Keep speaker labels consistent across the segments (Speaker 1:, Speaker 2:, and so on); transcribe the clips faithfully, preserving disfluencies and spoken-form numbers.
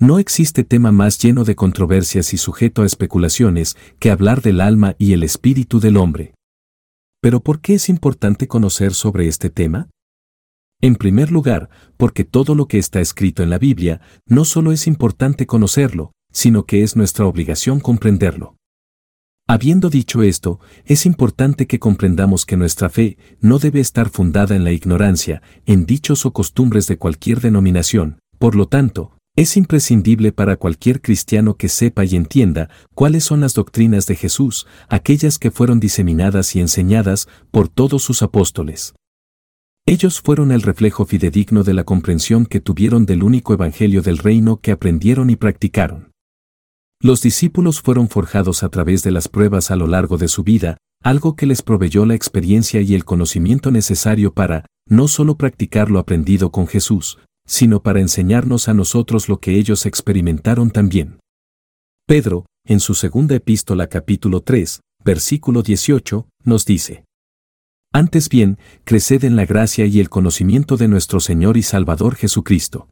Speaker 1: No existe tema más lleno de controversias y sujeto a especulaciones que hablar del alma y el espíritu del hombre. ¿Pero por qué es importante conocer sobre este tema? En primer lugar, porque todo lo que está escrito en la Biblia no solo es importante conocerlo, sino que es nuestra obligación comprenderlo. Habiendo dicho esto, es importante que comprendamos que nuestra fe no debe estar fundada en la ignorancia, en dichos o costumbres de cualquier denominación. Por lo tanto, es imprescindible para cualquier cristiano que sepa y entienda cuáles son las doctrinas de Jesús, aquellas que fueron diseminadas y enseñadas por todos sus apóstoles. Ellos fueron el reflejo fidedigno de la comprensión que tuvieron del único evangelio del reino que aprendieron y practicaron. Los discípulos fueron forjados a través de las pruebas a lo largo de su vida, algo que les proveyó la experiencia y el conocimiento necesario para, no solo practicar lo aprendido con Jesús, sino para enseñarnos a nosotros lo que ellos experimentaron también. Pedro, en su segunda epístola capítulo tres, versículo dieciocho, nos dice: Antes bien, creced en la gracia y el conocimiento de nuestro Señor y Salvador Jesucristo.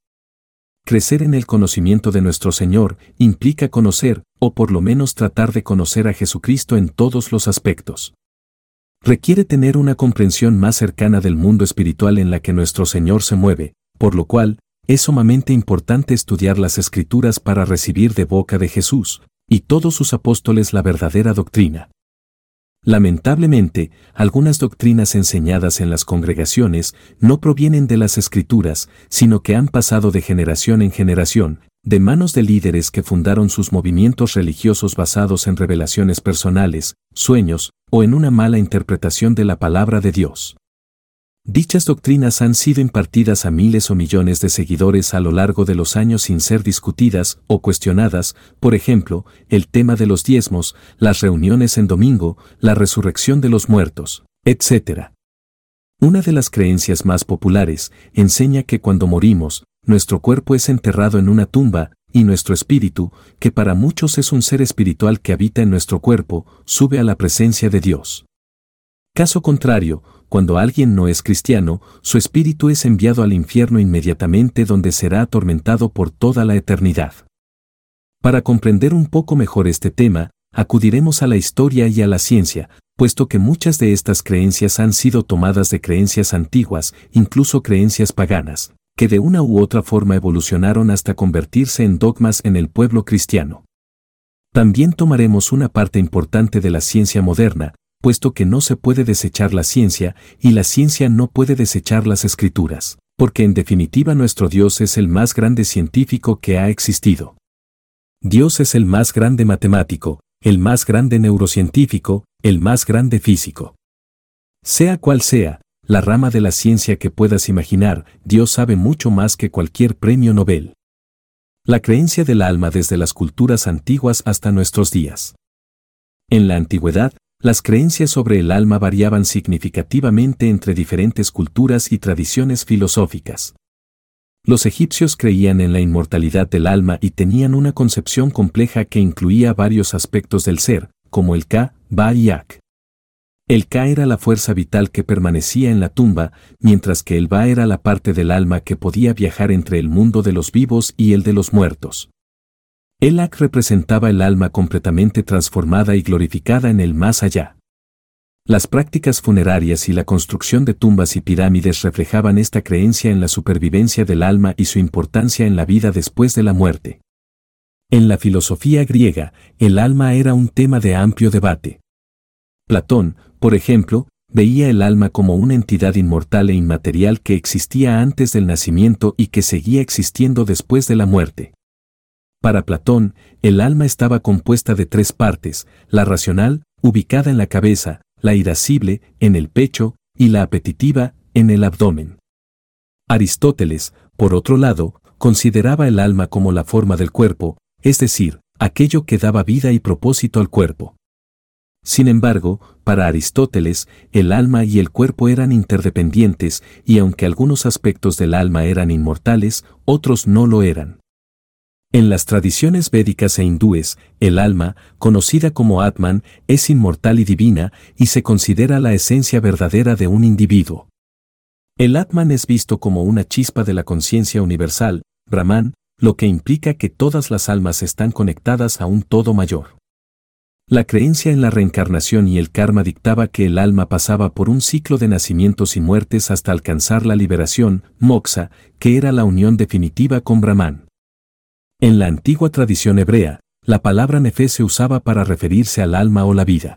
Speaker 1: Crecer en el conocimiento de nuestro Señor implica conocer, o por lo menos tratar de conocer a Jesucristo en todos los aspectos. Requiere tener una comprensión más cercana del mundo espiritual en la que nuestro Señor se mueve, por lo cual, es sumamente importante estudiar las Escrituras para recibir de boca de Jesús y todos sus apóstoles la verdadera doctrina. Lamentablemente, algunas doctrinas enseñadas en las congregaciones no provienen de las Escrituras, sino que han pasado de generación en generación, de manos de líderes que fundaron sus movimientos religiosos basados en revelaciones personales, sueños, o en una mala interpretación de la palabra de Dios. Dichas doctrinas han sido impartidas a miles o millones de seguidores a lo largo de los años sin ser discutidas o cuestionadas, por ejemplo, el tema de los diezmos, las reuniones en domingo, la resurrección de los muertos, etcétera. Una de las creencias más populares enseña que cuando morimos, nuestro cuerpo es enterrado en una tumba, y nuestro espíritu, que para muchos es un ser espiritual que habita en nuestro cuerpo, sube a la presencia de Dios. Caso contrario, cuando alguien no es cristiano, su espíritu es enviado al infierno inmediatamente, donde será atormentado por toda la eternidad. Para comprender un poco mejor este tema, acudiremos a la historia y a la ciencia, puesto que muchas de estas creencias han sido tomadas de creencias antiguas, incluso creencias paganas, que de una u otra forma evolucionaron hasta convertirse en dogmas en el pueblo cristiano. También tomaremos una parte importante de la ciencia moderna, puesto que no se puede desechar la ciencia, y la ciencia no puede desechar las Escrituras, porque en definitiva nuestro Dios es el más grande científico que ha existido. Dios es el más grande matemático, el más grande neurocientífico, el más grande físico. Sea cual sea la rama de la ciencia que puedas imaginar, Dios sabe mucho más que cualquier premio Nobel. La creencia del alma desde las culturas antiguas hasta nuestros días. En la antigüedad, las creencias sobre el alma variaban significativamente entre diferentes culturas y tradiciones filosóficas. Los egipcios creían en la inmortalidad del alma y tenían una concepción compleja que incluía varios aspectos del ser, como el Ka, Ba y Ak. El Ka era la fuerza vital que permanecía en la tumba, mientras que el Ba era la parte del alma que podía viajar entre el mundo de los vivos y el de los muertos. El Ak representaba el alma completamente transformada y glorificada en el más allá. Las prácticas funerarias y la construcción de tumbas y pirámides reflejaban esta creencia en la supervivencia del alma y su importancia en la vida después de la muerte. En la filosofía griega, el alma era un tema de amplio debate. Platón, por ejemplo, veía el alma como una entidad inmortal e inmaterial que existía antes del nacimiento y que seguía existiendo después de la muerte. Para Platón, el alma estaba compuesta de tres partes: la racional, ubicada en la cabeza, la irascible, en el pecho, y la apetitiva, en el abdomen. Aristóteles, por otro lado, consideraba el alma como la forma del cuerpo, es decir, aquello que daba vida y propósito al cuerpo. Sin embargo, para Aristóteles, el alma y el cuerpo eran interdependientes, y aunque algunos aspectos del alma eran inmortales, otros no lo eran. En las tradiciones védicas e hindúes, el alma, conocida como Atman, es inmortal y divina, y se considera la esencia verdadera de un individuo. El Atman es visto como una chispa de la conciencia universal, Brahman, lo que implica que todas las almas están conectadas a un todo mayor. La creencia en la reencarnación y el karma dictaba que el alma pasaba por un ciclo de nacimientos y muertes hasta alcanzar la liberación, moksha, que era la unión definitiva con Brahman. En la antigua tradición hebrea, la palabra nefesh se usaba para referirse al alma o la vida.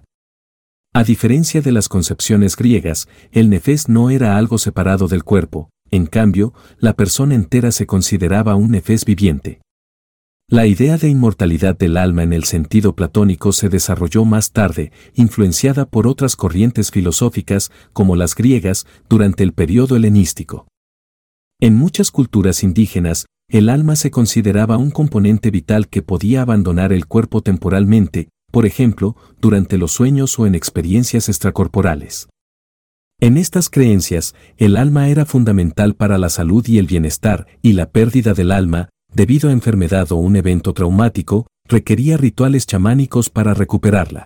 Speaker 1: A diferencia de las concepciones griegas, el nefesh no era algo separado del cuerpo, en cambio, la persona entera se consideraba un nefesh viviente. La idea de inmortalidad del alma en el sentido platónico se desarrolló más tarde, influenciada por otras corrientes filosóficas, como las griegas, durante el período helenístico. En muchas culturas indígenas, el alma se consideraba un componente vital que podía abandonar el cuerpo temporalmente, por ejemplo, durante los sueños o en experiencias extracorporales. En estas creencias, el alma era fundamental para la salud y el bienestar, y la pérdida del alma, debido a enfermedad o un evento traumático, requería rituales chamánicos para recuperarla.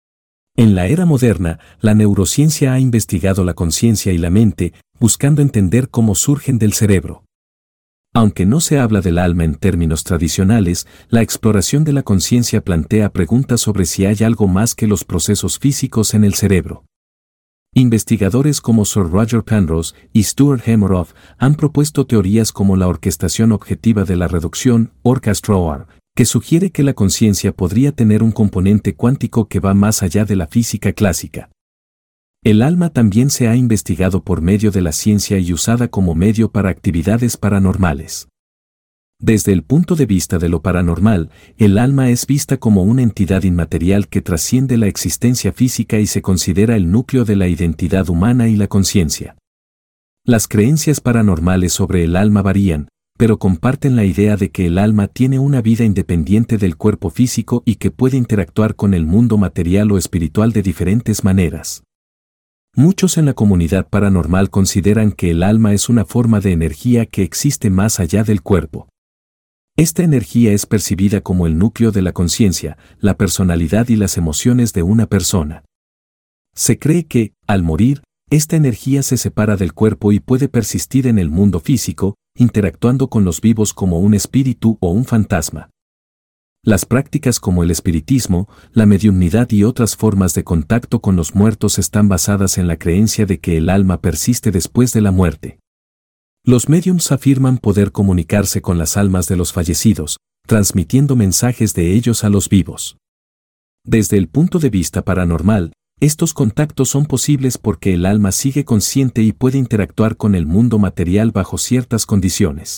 Speaker 1: En la era moderna, la neurociencia ha investigado la conciencia y la mente, buscando entender cómo surgen del cerebro. Aunque no se habla del alma en términos tradicionales, la exploración de la conciencia plantea preguntas sobre si hay algo más que los procesos físicos en el cerebro. Investigadores como Sir Roger Penrose y Stuart Hameroff han propuesto teorías como la orquestación objetiva de la reducción, Orchestra, que sugiere que la conciencia podría tener un componente cuántico que va más allá de la física clásica. El alma también se ha investigado por medio de la ciencia y usada como medio para actividades paranormales. Desde el punto de vista de lo paranormal, el alma es vista como una entidad inmaterial que trasciende la existencia física y se considera el núcleo de la identidad humana y la conciencia. Las creencias paranormales sobre el alma varían, pero comparten la idea de que el alma tiene una vida independiente del cuerpo físico y que puede interactuar con el mundo material o espiritual de diferentes maneras. Muchos en la comunidad paranormal consideran que el alma es una forma de energía que existe más allá del cuerpo. Esta energía es percibida como el núcleo de la conciencia, la personalidad y las emociones de una persona. Se cree que, al morir, esta energía se separa del cuerpo y puede persistir en el mundo físico, interactuando con los vivos como un espíritu o un fantasma. Las prácticas como el espiritismo, la mediumnidad y otras formas de contacto con los muertos están basadas en la creencia de que el alma persiste después de la muerte. Los médiums afirman poder comunicarse con las almas de los fallecidos, transmitiendo mensajes de ellos a los vivos. Desde el punto de vista paranormal, estos contactos son posibles porque el alma sigue consciente y puede interactuar con el mundo material bajo ciertas condiciones.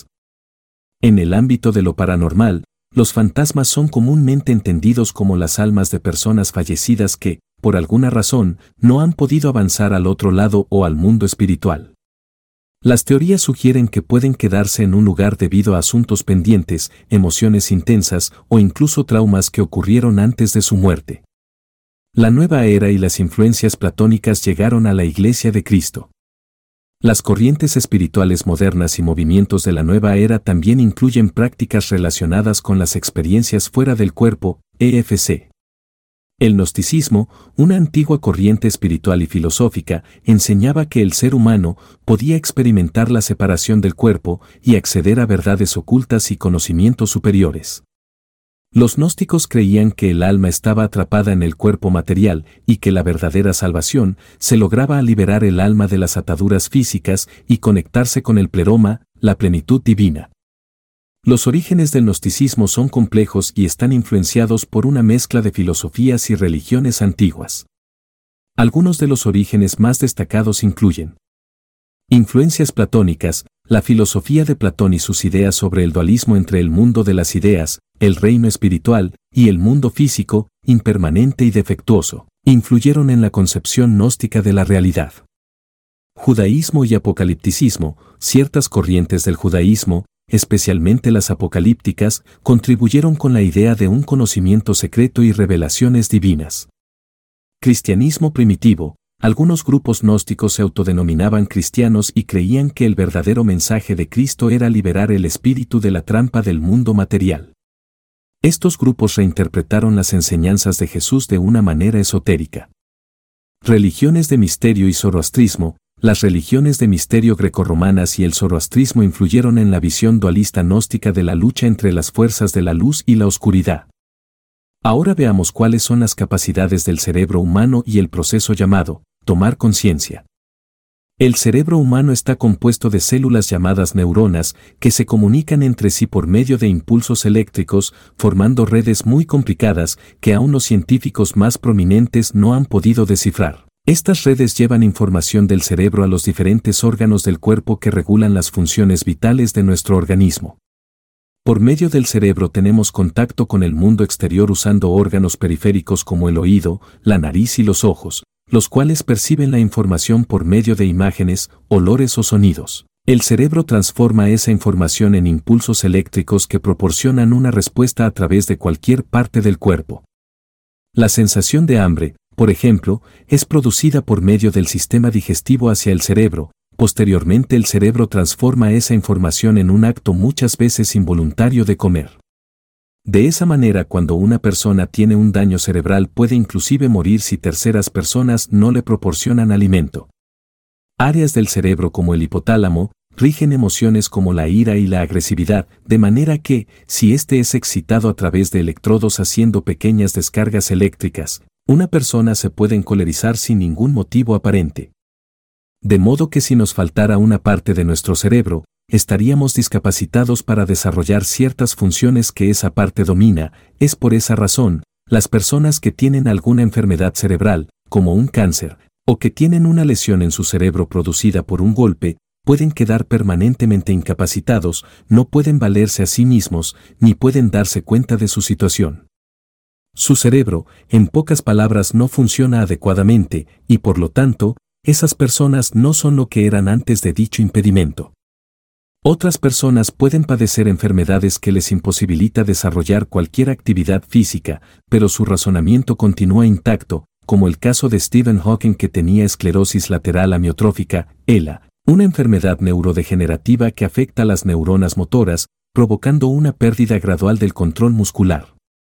Speaker 1: En el ámbito de lo paranormal, los fantasmas son comúnmente entendidos como las almas de personas fallecidas que, por alguna razón, no han podido avanzar al otro lado o al mundo espiritual. Las teorías sugieren que pueden quedarse en un lugar debido a asuntos pendientes, emociones intensas o incluso traumas que ocurrieron antes de su muerte. La nueva era y las influencias platónicas llegaron a la Iglesia de Cristo. Las corrientes espirituales modernas y movimientos de la nueva era también incluyen prácticas relacionadas con las experiencias fuera del cuerpo, E F C. El gnosticismo, una antigua corriente espiritual y filosófica, enseñaba que el ser humano podía experimentar la separación del cuerpo y acceder a verdades ocultas y conocimientos superiores. Los gnósticos creían que el alma estaba atrapada en el cuerpo material y que la verdadera salvación se lograba al liberar el alma de las ataduras físicas y conectarse con el pleroma, la plenitud divina. Los orígenes del gnosticismo son complejos y están influenciados por una mezcla de filosofías y religiones antiguas. Algunos de los orígenes más destacados incluyen influencias platónicas, la filosofía de Platón y sus ideas sobre el dualismo entre el mundo de las ideas, el reino espiritual, y el mundo físico, impermanente y defectuoso, influyeron en la concepción gnóstica de la realidad. Judaísmo y apocalipticismo, ciertas corrientes del judaísmo, especialmente las apocalípticas, contribuyeron con la idea de un conocimiento secreto y revelaciones divinas. Cristianismo primitivo. Algunos grupos gnósticos se autodenominaban cristianos y creían que el verdadero mensaje de Cristo era liberar el espíritu de la trampa del mundo material. Estos grupos reinterpretaron las enseñanzas de Jesús de una manera esotérica. Religiones de misterio y zoroastrismo. las religiones de misterio grecorromanas y el zoroastrismo influyeron en la visión dualista gnóstica de la lucha entre las fuerzas de la luz y la oscuridad. Ahora veamos cuáles son las capacidades del cerebro humano y el proceso llamado tomar conciencia. El cerebro humano está compuesto de células llamadas neuronas que se comunican entre sí por medio de impulsos eléctricos, formando redes muy complicadas que aún los científicos más prominentes no han podido descifrar. Estas redes llevan información del cerebro a los diferentes órganos del cuerpo que regulan las funciones vitales de nuestro organismo. Por medio del cerebro tenemos contacto con el mundo exterior usando órganos periféricos como el oído, la nariz y los ojos, los cuales perciben la información por medio de imágenes, olores o sonidos. El cerebro transforma esa información en impulsos eléctricos que proporcionan una respuesta a través de cualquier parte del cuerpo. La sensación de hambre, por ejemplo, es producida por medio del sistema digestivo hacia el cerebro. Posteriormente el cerebro transforma esa información en un acto muchas veces involuntario de comer. De esa manera, cuando una persona tiene un daño cerebral puede inclusive morir si terceras personas no le proporcionan alimento. Áreas del cerebro como el hipotálamo rigen emociones como la ira y la agresividad, de manera que, si éste es excitado a través de electrodos haciendo pequeñas descargas eléctricas, una persona se puede encolerizar sin ningún motivo aparente. De modo que si nos faltara una parte de nuestro cerebro, estaríamos discapacitados para desarrollar ciertas funciones que esa parte domina. Es por esa razón, las personas que tienen alguna enfermedad cerebral, como un cáncer, o que tienen una lesión en su cerebro producida por un golpe, pueden quedar permanentemente incapacitados, no pueden valerse a sí mismos, ni pueden darse cuenta de su situación. Su cerebro, en pocas palabras, no funciona adecuadamente, y por lo tanto, esas personas no son lo que eran antes de dicho impedimento. Otras personas pueden padecer enfermedades que les imposibilita desarrollar cualquier actividad física, pero su razonamiento continúa intacto, como el caso de Stephen Hawking, que tenía esclerosis lateral amiotrófica, E L A, una enfermedad neurodegenerativa que afecta a las neuronas motoras, provocando una pérdida gradual del control muscular.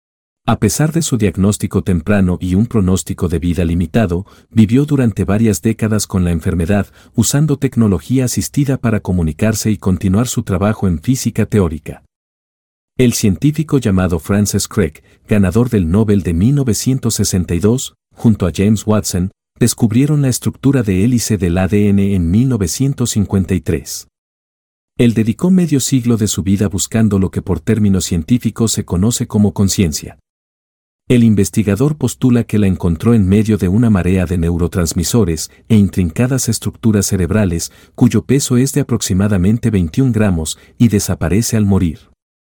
Speaker 1: A pesar de su diagnóstico temprano y un pronóstico de vida limitado, vivió durante varias décadas con la enfermedad, usando tecnología asistida para comunicarse y continuar su trabajo en física teórica. El científico llamado Francis Crick, ganador del Nobel de mil novecientos sesenta y dos, junto a James Watson, descubrieron la estructura de hélice del A D N en mil novecientos cincuenta y tres. Él dedicó medio siglo de su vida buscando lo que por términos científicos se conoce como conciencia. El investigador postula que la encontró en medio de una marea de neurotransmisores e intrincadas estructuras cerebrales, cuyo peso es de aproximadamente veintiún gramos y desaparece al morir.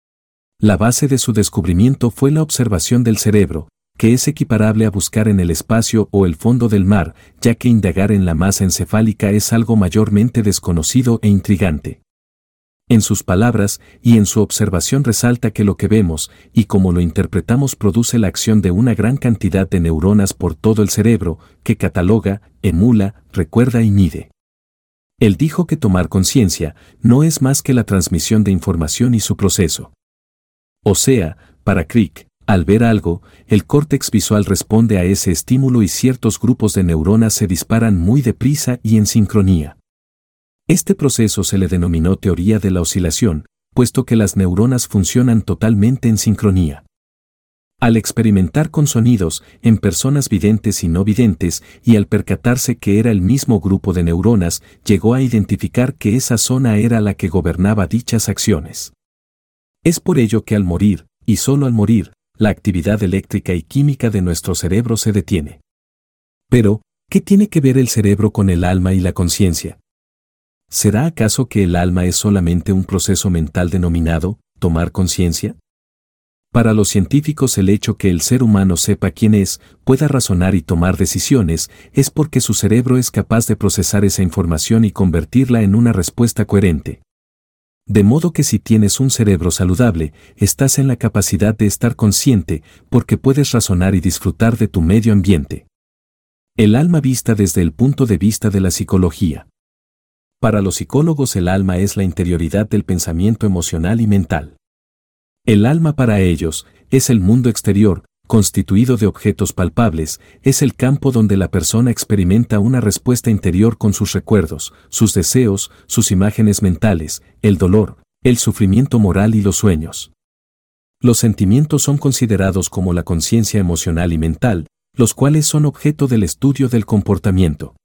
Speaker 1: La base de su descubrimiento fue la observación del cerebro, que es equiparable a buscar en el espacio o el fondo del mar, ya que indagar en la masa encefálica es algo mayormente desconocido e intrigante. En sus palabras y en su observación resalta que lo que vemos y cómo lo interpretamos produce la acción de una gran cantidad de neuronas por todo el cerebro, que cataloga, emula, recuerda y mide. Él dijo que tomar conciencia no es más que la transmisión de información y su proceso. O sea, para Crick, al ver algo, el córtex visual responde a ese estímulo y ciertos grupos de neuronas se disparan muy deprisa y en sincronía. Este proceso se le denominó teoría de la oscilación, puesto que las neuronas funcionan totalmente en sincronía. Al experimentar con sonidos en personas videntes y no videntes y al percatarse que era el mismo grupo de neuronas, llegó a identificar que esa zona era la que gobernaba dichas acciones. Es por ello que al morir, y solo al morir, la actividad eléctrica y química de nuestro cerebro se detiene. Pero, ¿qué tiene que ver el cerebro con el alma y la conciencia? ¿Será acaso que el alma es solamente un proceso mental denominado tomar conciencia? Para los científicos, el hecho que el ser humano sepa quién es, pueda razonar y tomar decisiones, es porque su cerebro es capaz de procesar esa información y convertirla en una respuesta coherente. De modo que si tienes un cerebro saludable, estás en la capacidad de estar consciente, porque puedes razonar y disfrutar de tu medio ambiente. El alma vista desde el punto de vista de la psicología. Para los psicólogos, el alma es la interioridad del pensamiento emocional y mental. El alma para ellos es el mundo exterior, constituido de objetos palpables, es el campo donde la persona experimenta una respuesta interior con sus recuerdos, sus deseos, sus imágenes mentales, el dolor, el sufrimiento moral y los sueños. Los sentimientos son considerados como la conciencia emocional y mental, los cuales son objeto del estudio del comportamiento.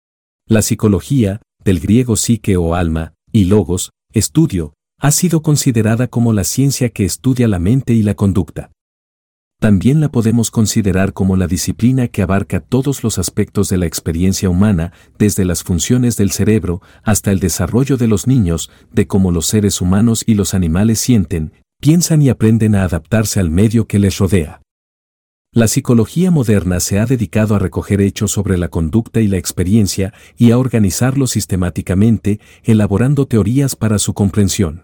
Speaker 1: La psicología, del griego psique o alma, y logos, estudio, ha sido considerada como la ciencia que estudia la mente y la conducta. También la podemos considerar como la disciplina que abarca todos los aspectos de la experiencia humana, desde las funciones del cerebro hasta el desarrollo de los niños, de cómo los seres humanos y los animales sienten, piensan y aprenden a adaptarse al medio que les rodea. La psicología moderna se ha dedicado a recoger hechos sobre la conducta y la experiencia y a organizarlos sistemáticamente, elaborando teorías para su comprensión.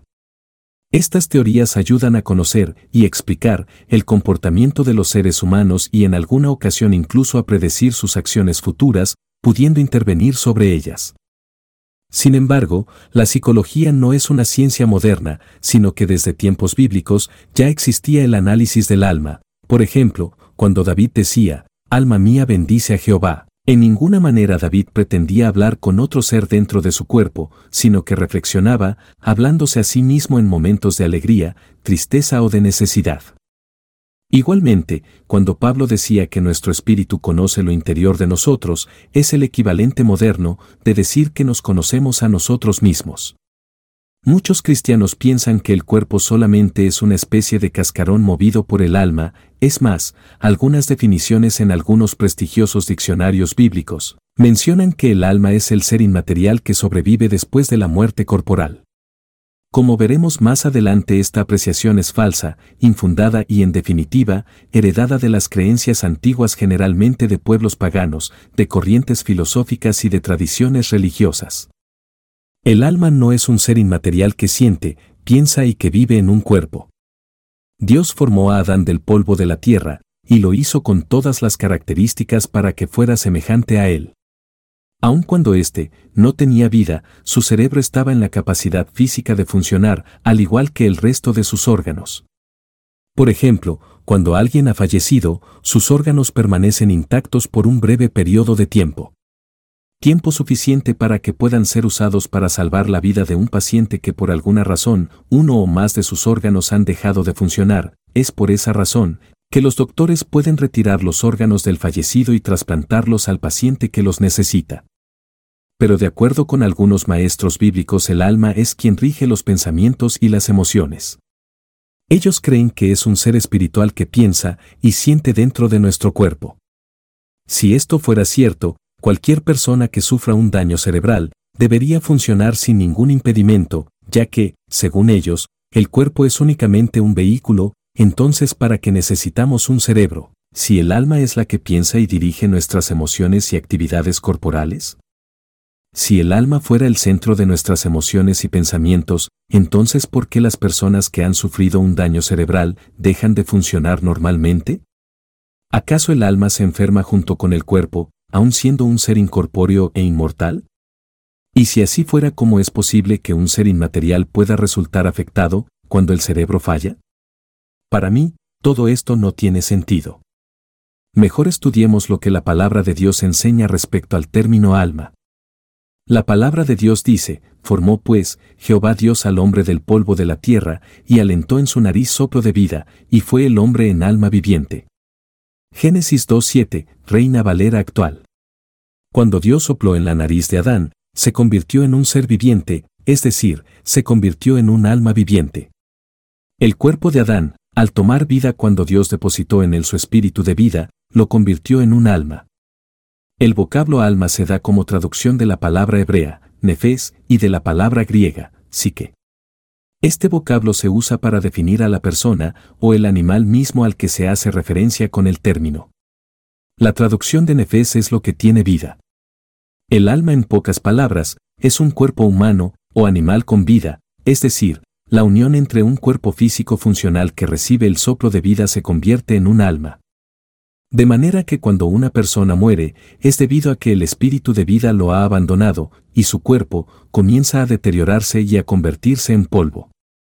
Speaker 1: Estas teorías ayudan a conocer y explicar el comportamiento de los seres humanos y en alguna ocasión incluso a predecir sus acciones futuras, pudiendo intervenir sobre ellas. Sin embargo, la psicología no es una ciencia moderna, sino que desde tiempos bíblicos ya existía el análisis del alma. Por ejemplo, cuando David decía, «Alma mía bendice a Jehová», en ninguna manera David pretendía hablar con otro ser dentro de su cuerpo, sino que reflexionaba, hablándose a sí mismo en momentos de alegría, tristeza o de necesidad. Igualmente, cuando Pablo decía que nuestro espíritu conoce lo interior de nosotros, es el equivalente moderno de decir que nos conocemos a nosotros mismos. Muchos cristianos piensan que el cuerpo solamente es una especie de cascarón movido por el alma, es más, algunas definiciones en algunos prestigiosos diccionarios bíblicos mencionan que el alma es el ser inmaterial que sobrevive después de la muerte corporal. Como veremos más adelante, esta apreciación es falsa, infundada y en definitiva, heredada de las creencias antiguas generalmente de pueblos paganos, de corrientes filosóficas y de tradiciones religiosas. El alma no es un ser inmaterial que siente, piensa y que vive en un cuerpo. Dios formó a Adán del polvo de la tierra, y lo hizo con todas las características para que fuera semejante a él. Aun cuando éste no tenía vida, su cerebro estaba en la capacidad física de funcionar, al igual que el resto de sus órganos. Por ejemplo, cuando alguien ha fallecido, sus órganos permanecen intactos por un breve periodo de tiempo. Tiempo suficiente para que puedan ser usados para salvar la vida de un paciente que por alguna razón, uno o más de sus órganos han dejado de funcionar. Es por esa razón que los doctores pueden retirar los órganos del fallecido y trasplantarlos al paciente que los necesita. Pero de acuerdo con algunos maestros bíblicos, el alma es quien rige los pensamientos y las emociones. Ellos creen que es un ser espiritual que piensa y siente dentro de nuestro cuerpo. Si esto fuera cierto, cualquier persona que sufra un daño cerebral debería funcionar sin ningún impedimento, ya que, según ellos, el cuerpo es únicamente un vehículo. Entonces, ¿para qué necesitamos un cerebro, si el alma es la que piensa y dirige nuestras emociones y actividades corporales? Si el alma fuera el centro de nuestras emociones y pensamientos, entonces ¿por qué las personas que han sufrido un daño cerebral dejan de funcionar normalmente? ¿Acaso el alma se enferma junto con el cuerpo, aun siendo un ser incorpóreo e inmortal? Y si así fuera, ¿cómo es posible que un ser inmaterial pueda resultar afectado cuando el cerebro falla? Para mí, todo esto no tiene sentido. Mejor estudiemos lo que la palabra de Dios enseña respecto al término alma. La palabra de Dios dice, formó pues Jehová Dios al hombre del polvo de la tierra, y alentó en su nariz soplo de vida, y fue el hombre en alma viviente. Génesis dos siete, Reina Valera actual. Cuando Dios sopló en la nariz de Adán, se convirtió en un ser viviente, es decir, se convirtió en un alma viviente. El cuerpo de Adán, al tomar vida cuando Dios depositó en él su espíritu de vida, lo convirtió en un alma. El vocablo alma se da como traducción de la palabra hebrea, nefes, y de la palabra griega, psique. Este vocablo se usa para definir a la persona o el animal mismo al que se hace referencia con el término. La traducción de nefes es lo que tiene vida. El alma, en pocas palabras, es un cuerpo humano o animal con vida, es decir, la unión entre un cuerpo físico funcional que recibe el soplo de vida se convierte en un alma. De manera que cuando una persona muere, es debido a que el espíritu de vida lo ha abandonado, y su cuerpo comienza a deteriorarse y a convertirse en polvo.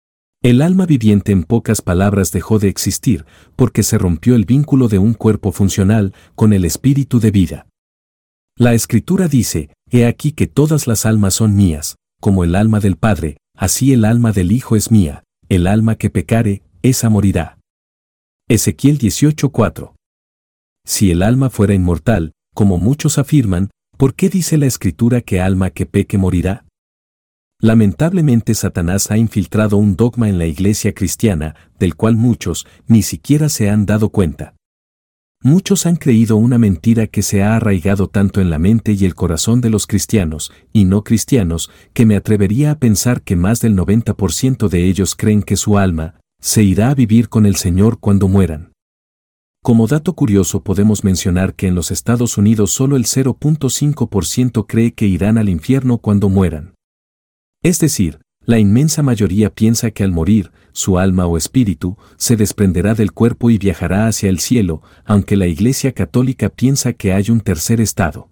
Speaker 1: El alma viviente, en pocas palabras, dejó de existir, porque se rompió el vínculo de un cuerpo funcional con el espíritu de vida. La Escritura dice: «He aquí que todas las almas son mías, como el alma del Padre, así el alma del Hijo es mía, el alma que pecare, esa morirá». Ezequiel dieciocho cuatro. Si el alma fuera inmortal, como muchos afirman, ¿por qué dice la Escritura que alma que peque morirá? Lamentablemente, Satanás ha infiltrado un dogma en la iglesia cristiana, del cual muchos ni siquiera se han dado cuenta. Muchos han creído una mentira que se ha arraigado tanto en la mente y el corazón de los cristianos y no cristianos, que me atrevería a pensar que más del noventa por ciento de ellos creen que su alma se irá a vivir con el Señor cuando mueran. Como dato curioso, podemos mencionar que en los Estados Unidos solo el cero punto cinco por ciento cree que irán al infierno cuando mueran. Es decir, la inmensa mayoría piensa que al morir, su alma o espíritu se desprenderá del cuerpo y viajará hacia el cielo, aunque la Iglesia Católica piensa que hay un tercer estado.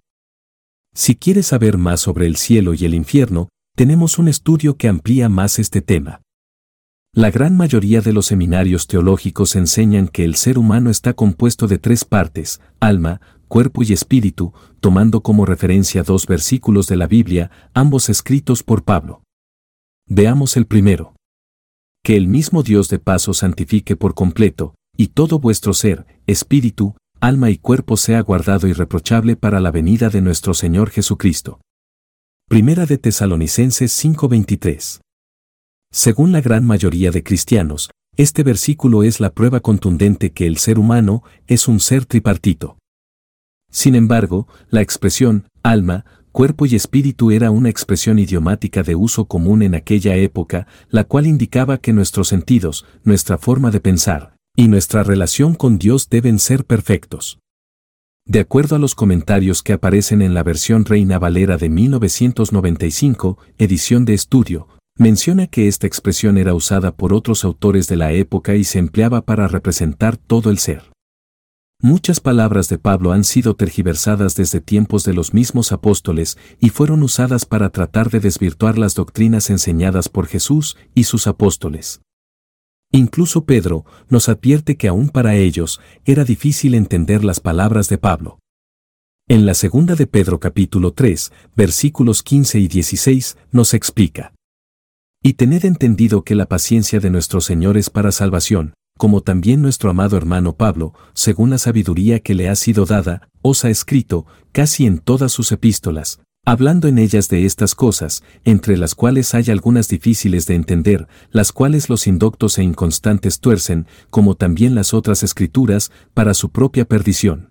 Speaker 1: Si quieres saber más sobre el cielo y el infierno, tenemos un estudio que amplía más este tema. La gran mayoría de los seminarios teológicos enseñan que el ser humano está compuesto de tres partes: alma, cuerpo y espíritu, tomando como referencia dos versículos de la Biblia, ambos escritos por Pablo. Veamos el primero. Que el mismo Dios de paz os santifique por completo, y todo vuestro ser, espíritu, alma y cuerpo sea guardado irreprochable para la venida de nuestro Señor Jesucristo. Primera de Tesalonicenses cinco veintitrés. Según la gran mayoría de cristianos, este versículo es la prueba contundente que el ser humano es un ser tripartito. Sin embargo, la expresión alma, cuerpo y espíritu era una expresión idiomática de uso común en aquella época, la cual indicaba que nuestros sentidos, nuestra forma de pensar y nuestra relación con Dios deben ser perfectos. De acuerdo a los comentarios que aparecen en la versión Reina Valera de mil novecientos noventa y cinco, edición de estudio, menciona que esta expresión era usada por otros autores de la época y se empleaba para representar todo el ser. Muchas palabras de Pablo han sido tergiversadas desde tiempos de los mismos apóstoles y fueron usadas para tratar de desvirtuar las doctrinas enseñadas por Jesús y sus apóstoles. Incluso Pedro nos advierte que aún para ellos era difícil entender las palabras de Pablo. En la segunda de Pedro capítulo tres, versículos quince y dieciséis, nos explica: «Y tened entendido que la paciencia de nuestro Señor es para salvación, como también nuestro amado hermano Pablo, según la sabiduría que le ha sido dada, os ha escrito, casi en todas sus epístolas, hablando en ellas de estas cosas, entre las cuales hay algunas difíciles de entender, las cuales los indoctos e inconstantes tuercen, como también las otras escrituras, para su propia perdición».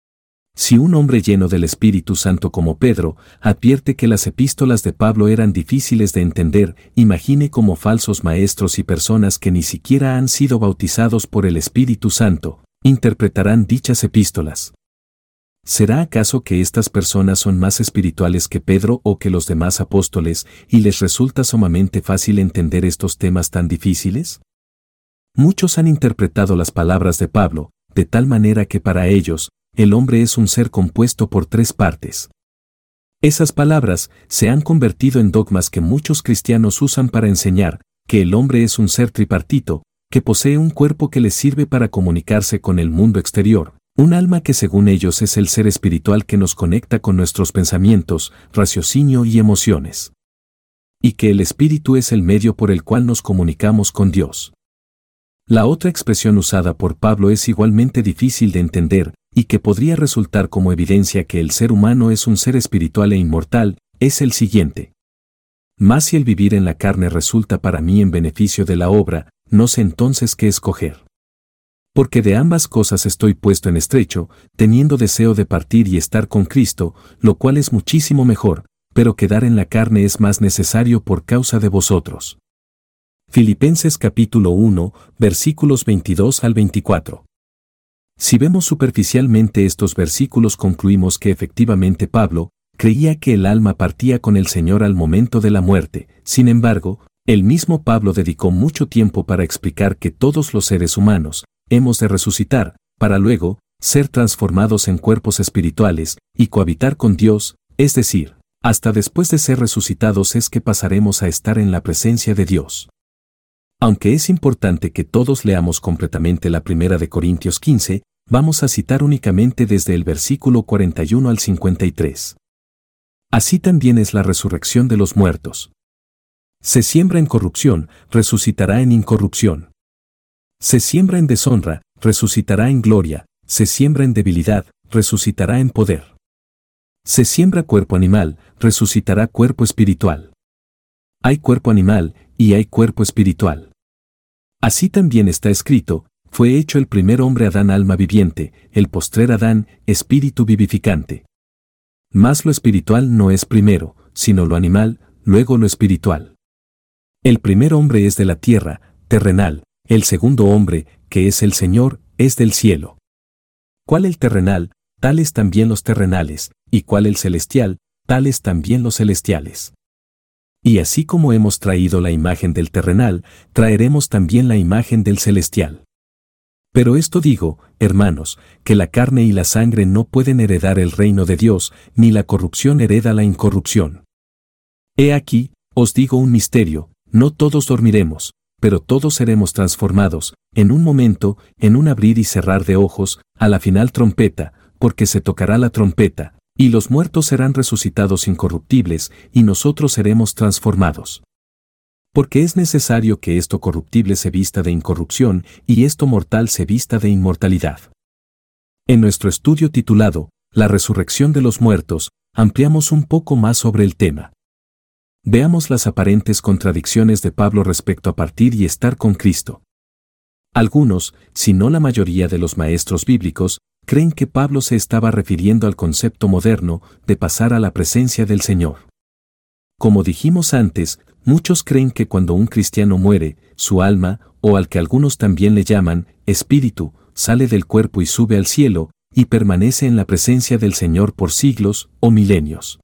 Speaker 1: Si un hombre lleno del Espíritu Santo como Pedro advierte que las epístolas de Pablo eran difíciles de entender, imagine cómo falsos maestros y personas que ni siquiera han sido bautizados por el Espíritu Santo interpretarán dichas epístolas. ¿Será acaso que estas personas son más espirituales que Pedro o que los demás apóstoles y les resulta sumamente fácil entender estos temas tan difíciles? Muchos han interpretado las palabras de Pablo de tal manera que para ellos, el hombre es un ser compuesto por tres partes. Esas palabras se han convertido en dogmas que muchos cristianos usan para enseñar que el hombre es un ser tripartito, que posee un cuerpo que le sirve para comunicarse con el mundo exterior, un alma que según ellos es el ser espiritual que nos conecta con nuestros pensamientos, raciocinio y emociones, y que el espíritu es el medio por el cual nos comunicamos con Dios. La otra expresión usada por Pablo es igualmente difícil de entender, y que podría resultar como evidencia que el ser humano es un ser espiritual e inmortal, es el siguiente: «Mas si el vivir en la carne resulta para mí en beneficio de la obra, no sé entonces qué escoger. Porque de ambas cosas estoy puesto en estrecho, teniendo deseo de partir y estar con Cristo, lo cual es muchísimo mejor, pero quedar en la carne es más necesario por causa de vosotros». Filipenses capítulo uno, versículos veintidós al veinticuatro. Si vemos superficialmente estos versículos, concluimos que efectivamente Pablo creía que el alma partía con el Señor al momento de la muerte. Sin embargo, el mismo Pablo dedicó mucho tiempo para explicar que todos los seres humanos hemos de resucitar, para luego ser transformados en cuerpos espirituales y cohabitar con Dios, es decir, hasta después de ser resucitados es que pasaremos a estar en la presencia de Dios. Aunque es importante que todos leamos completamente la primera de Corintios quince, vamos a citar únicamente desde el versículo cuarenta y uno al cincuenta y tres. Así también es la resurrección de los muertos. Se siembra en corrupción, resucitará en incorrupción. Se siembra en deshonra, resucitará en gloria. Se siembra en debilidad, resucitará en poder. Se siembra cuerpo animal, resucitará cuerpo espiritual. Hay cuerpo animal, y hay cuerpo espiritual. Así también está escrito, fue hecho el primer hombre Adán alma viviente, el postrer Adán, espíritu vivificante. Mas lo espiritual no es primero, sino lo animal, luego lo espiritual. El primer hombre es de la tierra, terrenal, el segundo hombre, que es el Señor, es del cielo. ¿Cuál el terrenal? Tales también los terrenales, y cuál el celestial, tales también los celestiales. Y así como hemos traído la imagen del terrenal, traeremos también la imagen del celestial. Pero esto digo, hermanos, que la carne y la sangre no pueden heredar el reino de Dios, ni la corrupción hereda la incorrupción. He aquí, os digo un misterio, no todos dormiremos, pero todos seremos transformados, en un momento, en un abrir y cerrar de ojos, a la final trompeta, porque se tocará la trompeta, y los muertos serán resucitados incorruptibles, y nosotros seremos transformados. Porque es necesario que esto corruptible se vista de incorrupción, y esto mortal se vista de inmortalidad. En nuestro estudio titulado, La resurrección de los muertos, ampliamos un poco más sobre el tema. Veamos las aparentes contradicciones de Pablo respecto a partir y estar con Cristo. Algunos, si no la mayoría de los maestros bíblicos, creen que Pablo se estaba refiriendo al concepto moderno de pasar a la presencia del Señor. Como dijimos antes, muchos creen que cuando un cristiano muere, su alma, o al que algunos también le llaman, espíritu, sale del cuerpo y sube al cielo, y permanece en la presencia del Señor por siglos o milenios.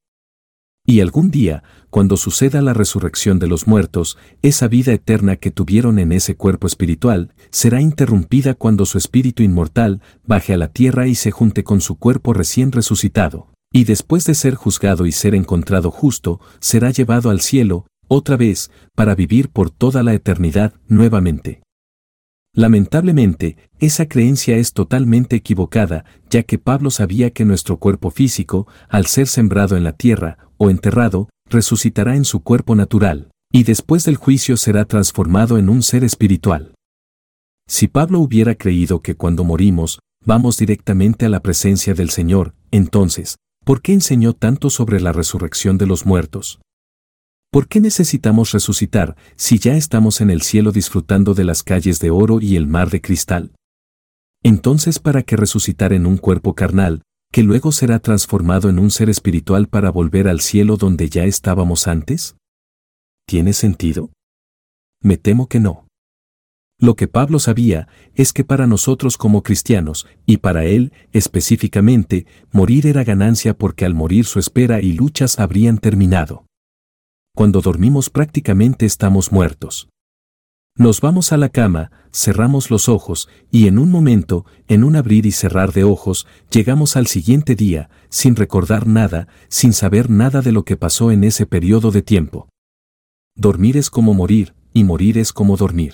Speaker 1: Y algún día, cuando suceda la resurrección de los muertos, esa vida eterna que tuvieron en ese cuerpo espiritual, será interrumpida cuando su espíritu inmortal baje a la tierra y se junte con su cuerpo recién resucitado, y después de ser juzgado y ser encontrado justo, será llevado al cielo, otra vez, para vivir por toda la eternidad nuevamente. Lamentablemente, esa creencia es totalmente equivocada, ya que Pablo sabía que nuestro cuerpo físico, al ser sembrado en la tierra, o enterrado, resucitará en su cuerpo natural, y después del juicio será transformado en un ser espiritual. Si Pablo hubiera creído que cuando morimos, vamos directamente a la presencia del Señor, entonces, ¿por qué enseñó tanto sobre la resurrección de los muertos? ¿Por qué necesitamos resucitar si ya estamos en el cielo disfrutando de las calles de oro y el mar de cristal? Entonces, ¿para qué resucitar en un cuerpo carnal, que luego será transformado en un ser espiritual para volver al cielo donde ya estábamos antes? ¿Tiene sentido? Me temo que no. Lo que Pablo sabía es que para nosotros como cristianos, y para él específicamente, morir era ganancia porque al morir su espera y luchas habrían terminado. Cuando dormimos prácticamente estamos muertos. Nos vamos a la cama, cerramos los ojos, y en un momento, en un abrir y cerrar de ojos, llegamos al siguiente día, sin recordar nada, sin saber nada de lo que pasó en ese periodo de tiempo. Dormir es como morir, y morir es como dormir.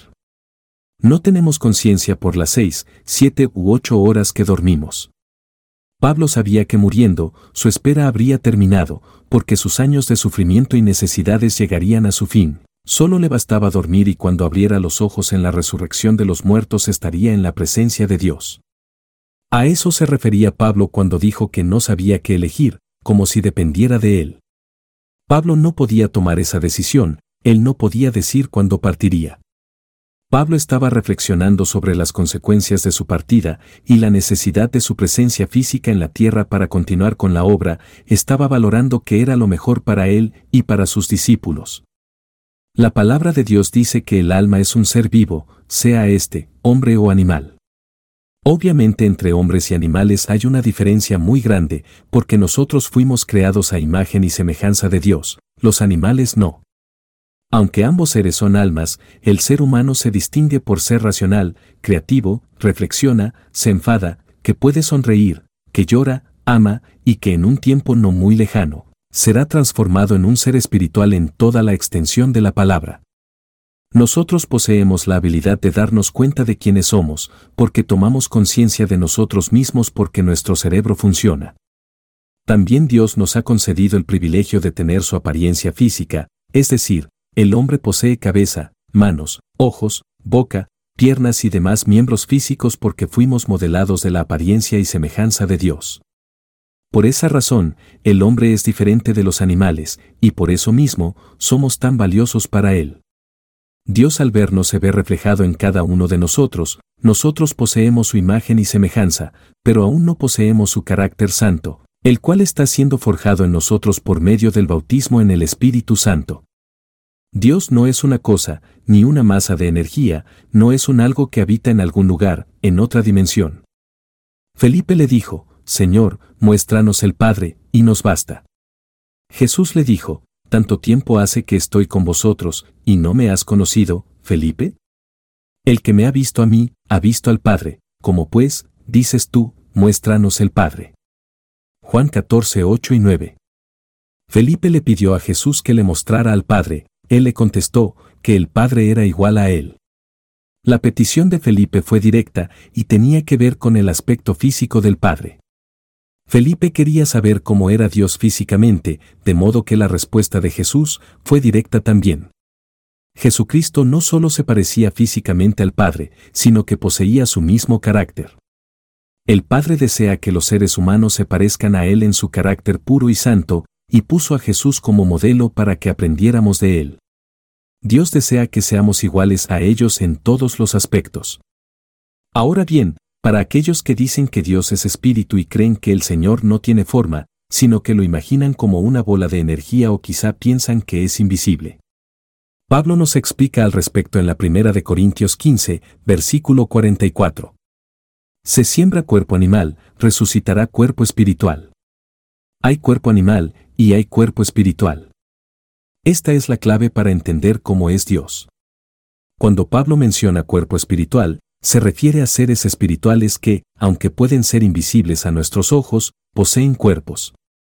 Speaker 1: No tenemos conciencia por las seis, siete u ocho horas que dormimos. Pablo sabía que muriendo, su espera habría terminado, porque sus años de sufrimiento y necesidades llegarían a su fin. Solo le bastaba dormir y cuando abriera los ojos en la resurrección de los muertos estaría en la presencia de Dios. A eso se refería Pablo cuando dijo que no sabía qué elegir, como si dependiera de él. Pablo no podía tomar esa decisión, él no podía decir cuándo partiría. Pablo estaba reflexionando sobre las consecuencias de su partida y la necesidad de su presencia física en la tierra para continuar con la obra, estaba valorando qué era lo mejor para él y para sus discípulos. La palabra de Dios dice que el alma es un ser vivo, sea este, hombre o animal. Obviamente entre hombres y animales hay una diferencia muy grande, porque nosotros fuimos creados a imagen y semejanza de Dios, los animales no. Aunque ambos seres son almas, el ser humano se distingue por ser racional, creativo, reflexiona, se enfada, que puede sonreír, que llora, ama, y que en un tiempo no muy lejano, será transformado en un ser espiritual en toda la extensión de la palabra. Nosotros poseemos la habilidad de darnos cuenta de quiénes somos, porque tomamos conciencia de nosotros mismos porque nuestro cerebro funciona. También Dios nos ha concedido el privilegio de tener su apariencia física, es decir, el hombre posee cabeza, manos, ojos, boca, piernas y demás miembros físicos porque fuimos modelados de la apariencia y semejanza de Dios. Por esa razón, el hombre es diferente de los animales, y por eso mismo, somos tan valiosos para Él. Dios al vernos se ve reflejado en cada uno de nosotros, nosotros poseemos su imagen y semejanza, pero aún no poseemos su carácter santo, el cual está siendo forjado en nosotros por medio del bautismo en el Espíritu Santo. Dios no es una cosa, ni una masa de energía, no es un algo que habita en algún lugar, en otra dimensión. Felipe le dijo, Señor, muéstranos el Padre, y nos basta. Jesús le dijo, ¿tanto tiempo hace que estoy con vosotros, y no me has conocido, Felipe? El que me ha visto a mí, ha visto al Padre, como pues, dices tú, muéstranos el Padre. Juan catorce, ocho y nueve. Felipe le pidió a Jesús que le mostrara al Padre, él le contestó, que el Padre era igual a él. La petición de Felipe fue directa y tenía que ver con el aspecto físico del Padre. Felipe quería saber cómo era Dios físicamente, de modo que la respuesta de Jesús fue directa también. Jesucristo no solo se parecía físicamente al Padre, sino que poseía su mismo carácter. El Padre desea que los seres humanos se parezcan a Él en su carácter puro y santo, y puso a Jesús como modelo para que aprendiéramos de Él. Dios desea que seamos iguales a ellos en todos los aspectos. Ahora bien, para aquellos que dicen que Dios es espíritu y creen que el Señor no tiene forma, sino que lo imaginan como una bola de energía o quizá piensan que es invisible. Pablo nos explica al respecto en la primera de Corintios quince, versículo cuarenta y cuatro. Se siembra cuerpo animal, resucitará cuerpo espiritual. Hay cuerpo animal, y hay cuerpo espiritual. Esta es la clave para entender cómo es Dios. Cuando Pablo menciona cuerpo espiritual, se refiere a seres espirituales que, aunque pueden ser invisibles a nuestros ojos, poseen cuerpos.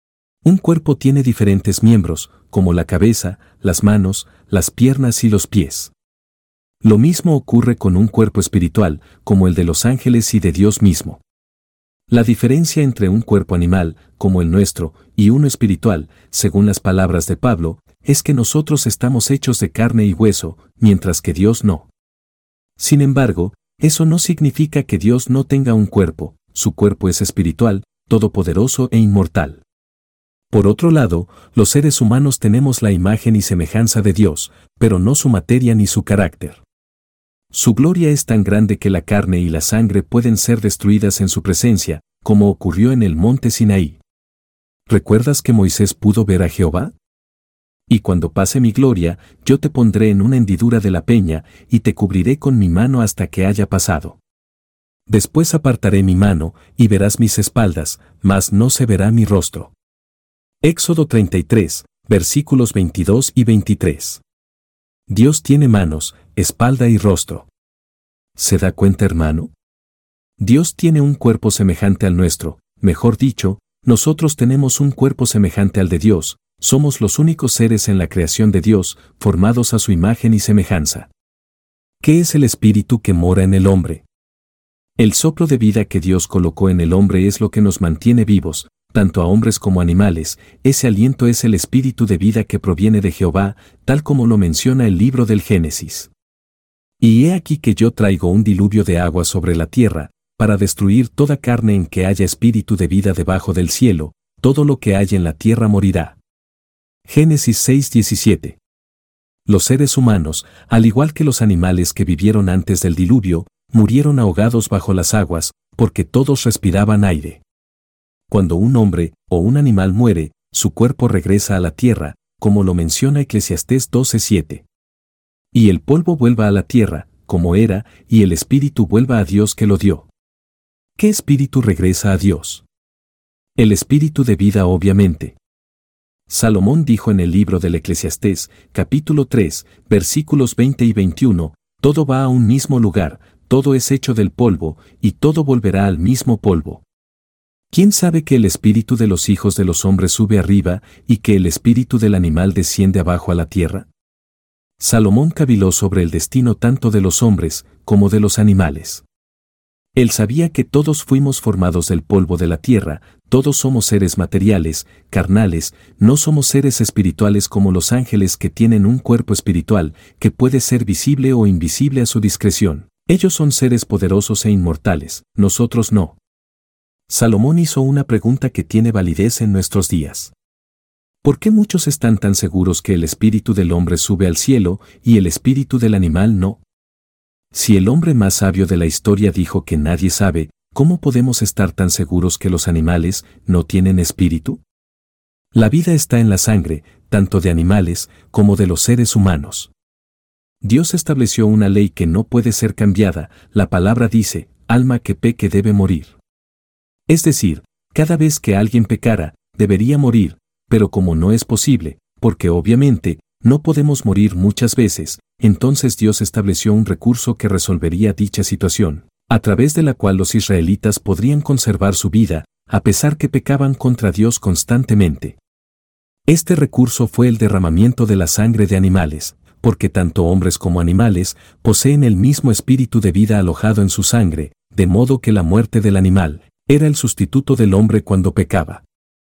Speaker 1: Un cuerpo tiene diferentes miembros, como la cabeza, las manos, las piernas y los pies. Lo mismo ocurre con un cuerpo espiritual, como el de los ángeles y de Dios mismo. La diferencia entre un cuerpo animal, como el nuestro, y uno espiritual, según las palabras de Pablo, es que nosotros estamos hechos de carne y hueso, mientras que Dios no. Sin embargo, eso no significa que Dios no tenga un cuerpo, su cuerpo es espiritual, todopoderoso e inmortal. Por otro lado, los seres humanos tenemos la imagen y semejanza de Dios, pero no su materia ni su carácter. Su gloria es tan grande que la carne y la sangre pueden ser destruidas en su presencia, como ocurrió en el monte Sinaí. ¿Recuerdas que Moisés pudo ver a Jehová? Y cuando pase mi gloria, yo te pondré en una hendidura de la peña, y te cubriré con mi mano hasta que haya pasado. Después apartaré mi mano, y verás mis espaldas, mas no se verá mi rostro. Éxodo treinta y tres, versículos veintidós y veintitrés. Dios tiene manos, espalda y rostro. ¿Se da cuenta, hermano? Dios tiene un cuerpo semejante al nuestro, mejor dicho, nosotros tenemos un cuerpo semejante al de Dios, somos los únicos seres en la creación de Dios, formados a su imagen y semejanza. ¿Qué es el espíritu que mora en el hombre? El soplo de vida que Dios colocó en el hombre es lo que nos mantiene vivos, tanto a hombres como animales, ese aliento es el espíritu de vida que proviene de Jehová, tal como lo menciona el libro del Génesis. Y he aquí que yo traigo un diluvio de agua sobre la tierra, para destruir toda carne en que haya espíritu de vida debajo del cielo, todo lo que haya en la tierra morirá. Génesis seis diecisiete. Los seres humanos, al igual que los animales que vivieron antes del diluvio, murieron ahogados bajo las aguas, porque todos respiraban aire. Cuando un hombre o un animal muere, su cuerpo regresa a la tierra, como lo menciona Eclesiastés doce siete. Y el polvo vuelva a la tierra, como era, y el espíritu vuelva a Dios que lo dio. ¿Qué espíritu regresa a Dios? El espíritu de vida, obviamente. Salomón dijo en el libro del Eclesiastés, capítulo tres, versículos veinte y veintiuno, todo va a un mismo lugar, todo es hecho del polvo, y todo volverá al mismo polvo. ¿Quién sabe que el espíritu de los hijos de los hombres sube arriba, y que el espíritu del animal desciende abajo a la tierra? Salomón caviló sobre el destino tanto de los hombres como de los animales. Él sabía que todos fuimos formados del polvo de la tierra, todos somos seres materiales, carnales, no somos seres espirituales como los ángeles que tienen un cuerpo espiritual, que puede ser visible o invisible a su discreción. Ellos son seres poderosos e inmortales, nosotros no. Salomón hizo una pregunta que tiene validez en nuestros días. ¿Por qué muchos están tan seguros que el espíritu del hombre sube al cielo y el espíritu del animal no? Si el hombre más sabio de la historia dijo que nadie sabe, ¿cómo podemos estar tan seguros que los animales no tienen espíritu? La vida está en la sangre, tanto de animales como de los seres humanos. Dios estableció una ley que no puede ser cambiada, la palabra dice, alma que peque debe morir. Es decir, cada vez que alguien pecara, debería morir, pero como no es posible, porque obviamente, no podemos morir muchas veces, entonces Dios estableció un recurso que resolvería dicha situación, a través de la cual los israelitas podrían conservar su vida, a pesar que pecaban contra Dios constantemente. Este recurso fue el derramamiento de la sangre de animales, porque tanto hombres como animales poseen el mismo espíritu de vida alojado en su sangre, de modo que la muerte del animal era el sustituto del hombre cuando pecaba.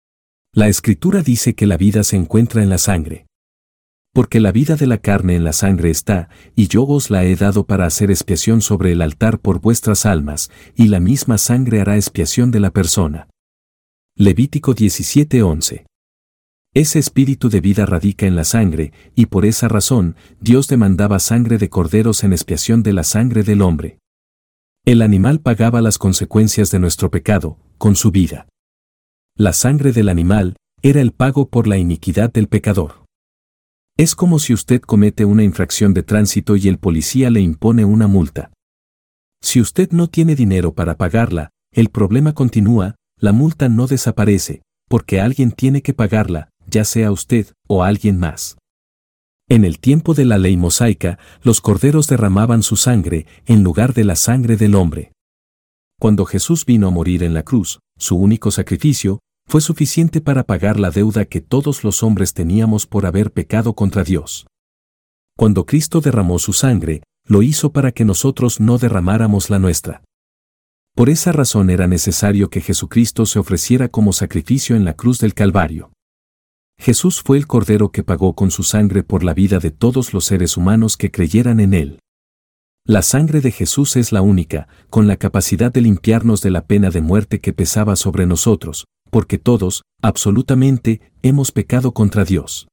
Speaker 1: La Escritura dice que la vida se encuentra en la sangre. Porque la vida de la carne en la sangre está, y yo os la he dado para hacer expiación sobre el altar por vuestras almas, y la misma sangre hará expiación de la persona. Levítico diecisiete once. Ese espíritu de vida radica en la sangre, y por esa razón, Dios demandaba sangre de corderos en expiación de la sangre del hombre. El animal pagaba las consecuencias de nuestro pecado, con su vida. La sangre del animal era el pago por la iniquidad del pecador. Es como si usted comete una infracción de tránsito y el policía le impone una multa. Si usted no tiene dinero para pagarla, el problema continúa, la multa no desaparece, porque alguien tiene que pagarla, ya sea usted o alguien más. En el tiempo de la ley mosaica, los corderos derramaban su sangre en lugar de la sangre del hombre. Cuando Jesús vino a morir en la cruz, su único sacrificio fue suficiente para pagar la deuda que todos los hombres teníamos por haber pecado contra Dios. Cuando Cristo derramó su sangre, lo hizo para que nosotros no derramáramos la nuestra. Por esa razón era necesario que Jesucristo se ofreciera como sacrificio en la cruz del Calvario. Jesús fue el Cordero que pagó con su sangre por la vida de todos los seres humanos que creyeran en Él. La sangre de Jesús es la única, con la capacidad de limpiarnos de la pena de muerte que pesaba sobre nosotros, porque todos, absolutamente, hemos pecado contra Dios.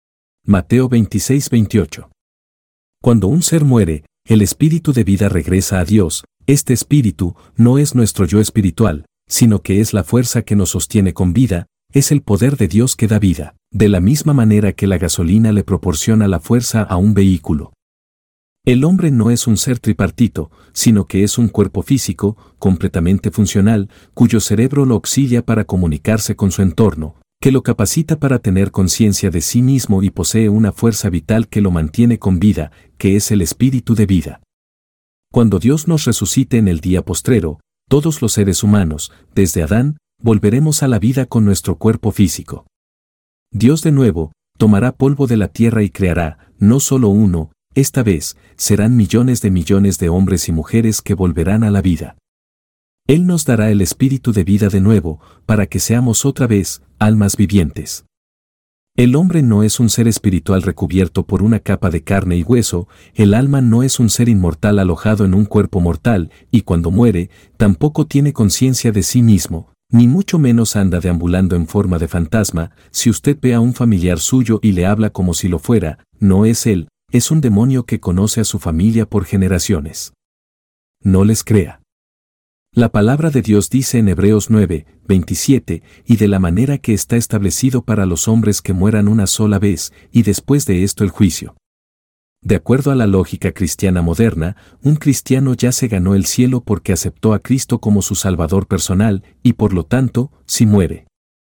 Speaker 1: Mateo veintiséis veintiocho. Cuando un ser muere, el espíritu de vida regresa a Dios. Este espíritu no es nuestro yo espiritual, sino que es la fuerza que nos sostiene con vida, es el poder de Dios que da vida, de la misma manera que la gasolina le proporciona la fuerza a un vehículo. El hombre no es un ser tripartito, sino que es un cuerpo físico, completamente funcional, cuyo cerebro lo auxilia para comunicarse con su entorno, que lo capacita para tener conciencia de sí mismo y posee una fuerza vital que lo mantiene con vida, que es el espíritu de vida. Cuando Dios nos resucite en el día postrero, todos los seres humanos, desde Adán, volveremos a la vida con nuestro cuerpo físico. Dios de nuevo, tomará polvo de la tierra y creará, no solo uno, esta vez, serán millones de millones de hombres y mujeres que volverán a la vida. Él nos dará el espíritu de vida de nuevo, para que seamos otra vez, almas vivientes. El hombre no es un ser espiritual recubierto por una capa de carne y hueso, el alma no es un ser inmortal alojado en un cuerpo mortal, y cuando muere, tampoco tiene conciencia de sí mismo, ni mucho menos anda deambulando en forma de fantasma. Si usted ve a un familiar suyo y le habla como si lo fuera, no es él, es un demonio que conoce a su familia por generaciones. No les crea. La palabra de Dios dice en Hebreos nueve, veintisiete, y de la manera que está establecido para los hombres que mueran una sola vez, y después de esto el juicio. De acuerdo a la lógica cristiana moderna, un cristiano ya se ganó el cielo porque aceptó a Cristo como su Salvador personal, y por lo tanto, si muere,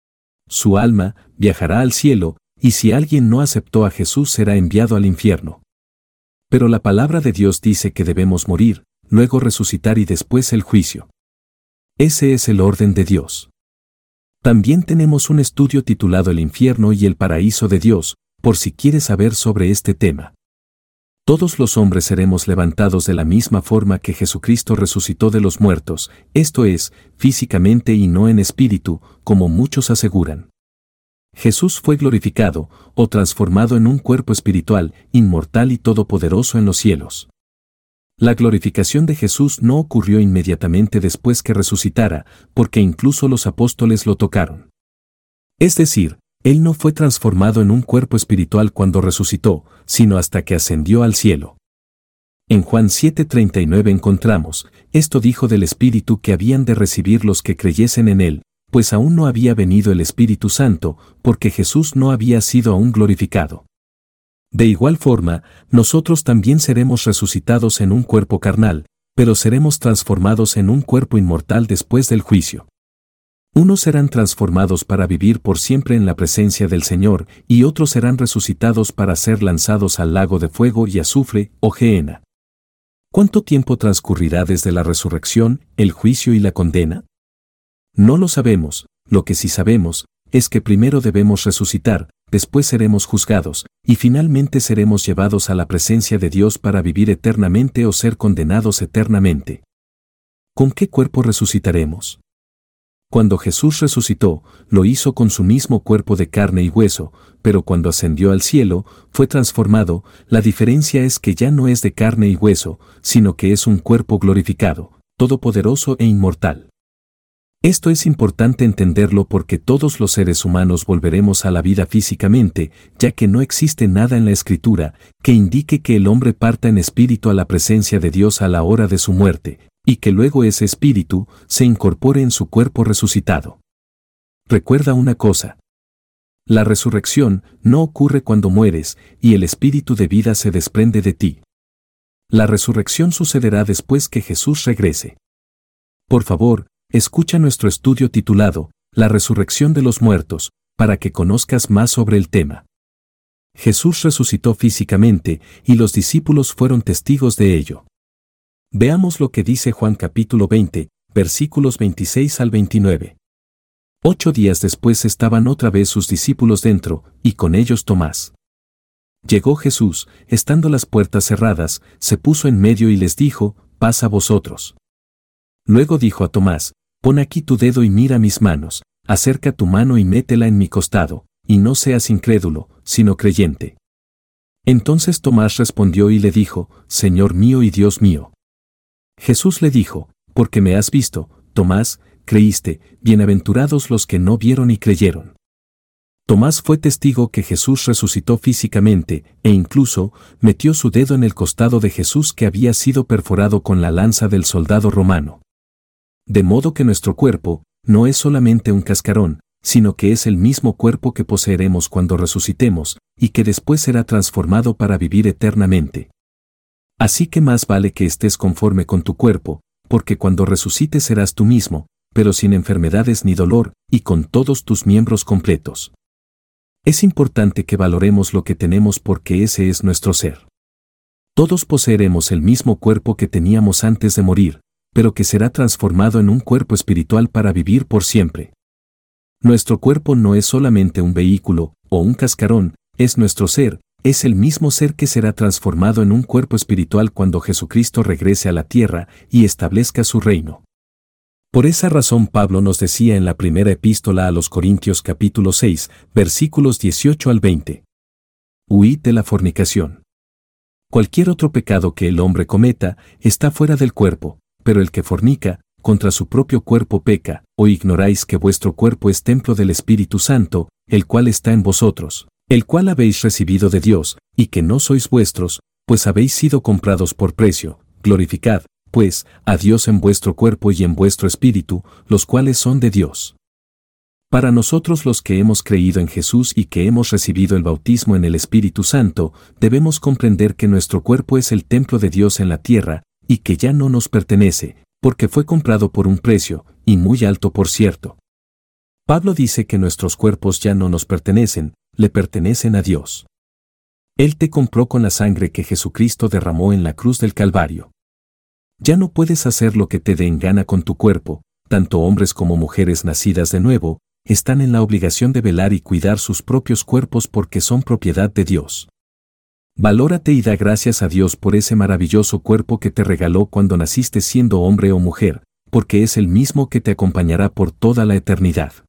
Speaker 1: su alma viajará al cielo, y si alguien no aceptó a Jesús será enviado al infierno. Pero la palabra de Dios dice que debemos morir, luego resucitar y después el juicio. Ese es el orden de Dios. También tenemos un estudio titulado El infierno y el paraíso de Dios, por si quieres saber sobre este tema. Todos los hombres seremos levantados de la misma forma que Jesucristo resucitó de los muertos, esto es, físicamente y no en espíritu, como muchos aseguran. Jesús fue glorificado, o transformado en un cuerpo espiritual, inmortal y todopoderoso en los cielos. La glorificación de Jesús no ocurrió inmediatamente después que resucitara, porque incluso los apóstoles lo tocaron. Es decir, Él no fue transformado en un cuerpo espiritual cuando resucitó, sino hasta que ascendió al cielo. En Juan siete treinta y nueve encontramos, esto dijo del Espíritu que habían de recibir los que creyesen en Él, pues aún no había venido el Espíritu Santo, porque Jesús no había sido aún glorificado. De igual forma, nosotros también seremos resucitados en un cuerpo carnal, pero seremos transformados en un cuerpo inmortal después del juicio. Unos serán transformados para vivir por siempre en la presencia del Señor, y otros serán resucitados para ser lanzados al lago de fuego y azufre, o Gehenna. ¿Cuánto tiempo transcurrirá desde la resurrección, el juicio y la condena? No lo sabemos, lo que sí sabemos, es que primero debemos resucitar, después seremos juzgados, y finalmente seremos llevados a la presencia de Dios para vivir eternamente o ser condenados eternamente. ¿Con qué cuerpo resucitaremos? Cuando Jesús resucitó, lo hizo con su mismo cuerpo de carne y hueso, pero cuando ascendió al cielo, fue transformado. La diferencia es que ya no es de carne y hueso, sino que es un cuerpo glorificado, todopoderoso e inmortal. Esto es importante entenderlo porque todos los seres humanos volveremos a la vida físicamente, ya que no existe nada en la Escritura que indique que el hombre parta en espíritu a la presencia de Dios a la hora de su muerte, y que luego ese espíritu se incorpore en su cuerpo resucitado. Recuerda una cosa. La resurrección no ocurre cuando mueres y el espíritu de vida se desprende de ti. La resurrección sucederá después que Jesús regrese. Por favor, escucha nuestro estudio titulado La resurrección de los muertos, para que conozcas más sobre el tema. Jesús resucitó físicamente y los discípulos fueron testigos de ello. Veamos lo que dice Juan capítulo veinte, versículos veintiséis al veintinueve. Ocho días después estaban otra vez sus discípulos dentro, y con ellos Tomás. Llegó Jesús, estando las puertas cerradas, se puso en medio y les dijo, paz a vosotros. Luego dijo a Tomás, pon aquí tu dedo y mira mis manos, acerca tu mano y métela en mi costado, y no seas incrédulo, sino creyente. Entonces Tomás respondió y le dijo, Señor mío y Dios mío. Jesús le dijo, porque me has visto, Tomás, creíste, bienaventurados los que no vieron y creyeron. Tomás fue testigo que Jesús resucitó físicamente, e incluso, metió su dedo en el costado de Jesús que había sido perforado con la lanza del soldado romano. De modo que nuestro cuerpo, no es solamente un cascarón, sino que es el mismo cuerpo que poseeremos cuando resucitemos, y que después será transformado para vivir eternamente. Así que más vale que estés conforme con tu cuerpo, porque cuando resucites serás tú mismo, pero sin enfermedades ni dolor, y con todos tus miembros completos. Es importante que valoremos lo que tenemos porque ese es nuestro ser. Todos poseeremos el mismo cuerpo que teníamos antes de morir, pero que será transformado en un cuerpo espiritual para vivir por siempre. Nuestro cuerpo no es solamente un vehículo, o un cascarón, es nuestro ser, es el mismo ser que será transformado en un cuerpo espiritual cuando Jesucristo regrese a la tierra y establezca su reino. Por esa razón Pablo nos decía en la primera epístola a los Corintios capítulo seis, versículos dieciocho al veinte. Huid de la fornicación. Cualquier otro pecado que el hombre cometa está fuera del cuerpo, pero el que fornica, contra su propio cuerpo peca, ¿o ignoráis que vuestro cuerpo es templo del Espíritu Santo, el cual está en vosotros, el cual habéis recibido de Dios, y que no sois vuestros, pues habéis sido comprados por precio? Glorificad, pues, a Dios en vuestro cuerpo y en vuestro espíritu, los cuales son de Dios. Para nosotros los que hemos creído en Jesús y que hemos recibido el bautismo en el Espíritu Santo, debemos comprender que nuestro cuerpo es el templo de Dios en la tierra, y que ya no nos pertenece, porque fue comprado por un precio, y muy alto por cierto. Pablo dice que nuestros cuerpos ya no nos pertenecen, le pertenecen a Dios. Él te compró con la sangre que Jesucristo derramó en la cruz del Calvario. Ya no puedes hacer lo que te dé en gana con tu cuerpo, tanto hombres como mujeres nacidas de nuevo, están en la obligación de velar y cuidar sus propios cuerpos porque son propiedad de Dios. Valórate y da gracias a Dios por ese maravilloso cuerpo que te regaló cuando naciste siendo hombre o mujer, porque es el mismo que te acompañará por toda la eternidad.